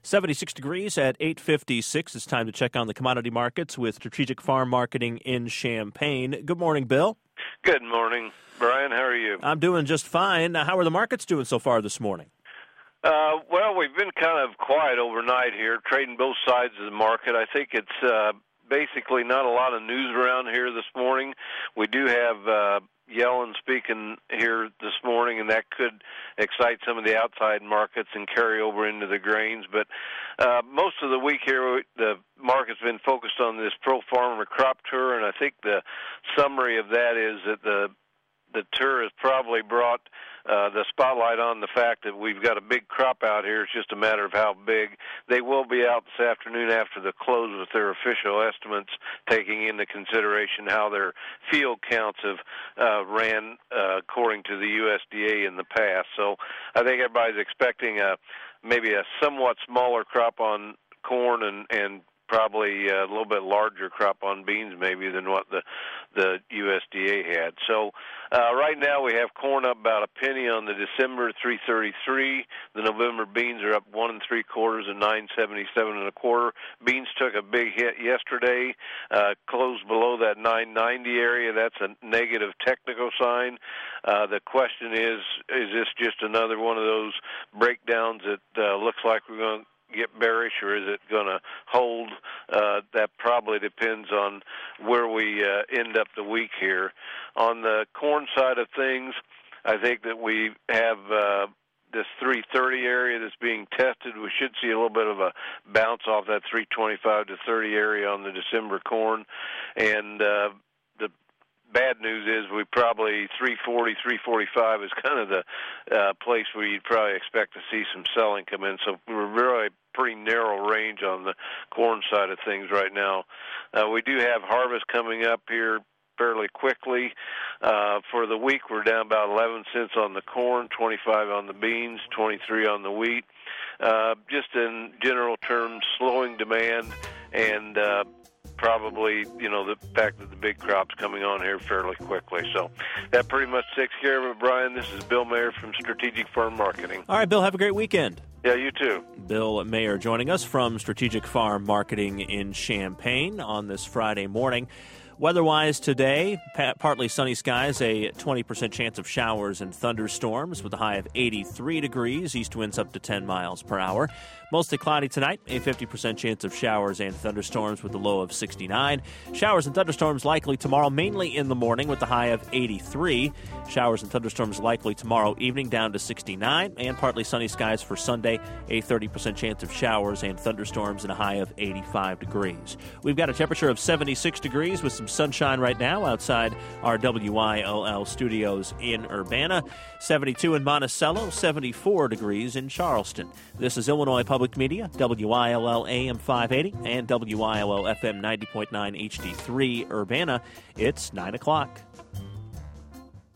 76 degrees at 8:56. It's time to check on the commodity markets with Strategic Farm Marketing in Champaign. Good morning, Bill. Good morning, Brian. How are you? I'm doing just fine. How are the markets doing so far this morning? Well, we've been kind of quiet overnight here, trading both sides of the market. I think it's basically not a lot of news around here this morning. We do have Yellen speaking here this morning, and that could excite some of the outside markets and carry over into the grains. But most of the week here, the market's been focused on this pro-farmer crop tour, and I think the summary of that is that the tour has probably brought the spotlight on the fact that we've got a big crop out here. It's just a matter of how big. They will be out this afternoon after the close with their official estimates, taking into consideration how their field counts have ran according to the USDA in the past. So I think everybody's expecting maybe a somewhat smaller crop on corn and probably a little bit larger crop on beans maybe than what the USDA had. So right now we have corn up about a penny on the December, 3.33. The November beans are up 1 3/4 and 9.77 1/4. Beans took a big hit yesterday, closed below that 9.90 area. That's a negative technical sign. The question is this just another one of those breakdowns that looks like we're going to get bearish, or is it going to hold? That probably depends on where we end up the week here. On the corn side of things, I think that we have this 330 area that's being tested. We should see a little bit of a bounce off that 325 to 30 area on the December corn. And the bad news is we probably 340, 345 is kind of the place where you'd probably expect to see some selling come in. So we're really pretty narrow range on the corn side of things right now. We do have harvest coming up here fairly quickly. For the week, we're down about 11 cents on the corn, 25 on the beans, 23 on the wheat. Just in general terms, slowing demand and probably, the fact that the big crop's coming on here fairly quickly. So that pretty much takes care of it, Brian. This is Bill Mayer from Strategic Farm Marketing. All right, Bill, have a great weekend. Yeah, you too. Bill Mayer joining us from Strategic Farm Marketing in Champaign on this Friday morning. Weather-wise today, partly sunny skies, a 20% chance of showers and thunderstorms with a high of 83 degrees, east winds up to 10 miles per hour. Mostly cloudy tonight, a 50% chance of showers and thunderstorms with a low of 69. Showers and thunderstorms likely tomorrow, mainly in the morning with a high of 83. Showers and thunderstorms likely tomorrow evening down to 69. And partly sunny skies for Sunday, a 30% chance of showers and thunderstorms and a high of 85 degrees. We've got a temperature of 76 degrees with some sunshine right now outside our WILL studios in Urbana. 72 in Monticello, 74 degrees in Charleston. This is Illinois Public Media, WILL AM 580 and WILL FM 90.9 HD3 Urbana. It's 9 o'clock.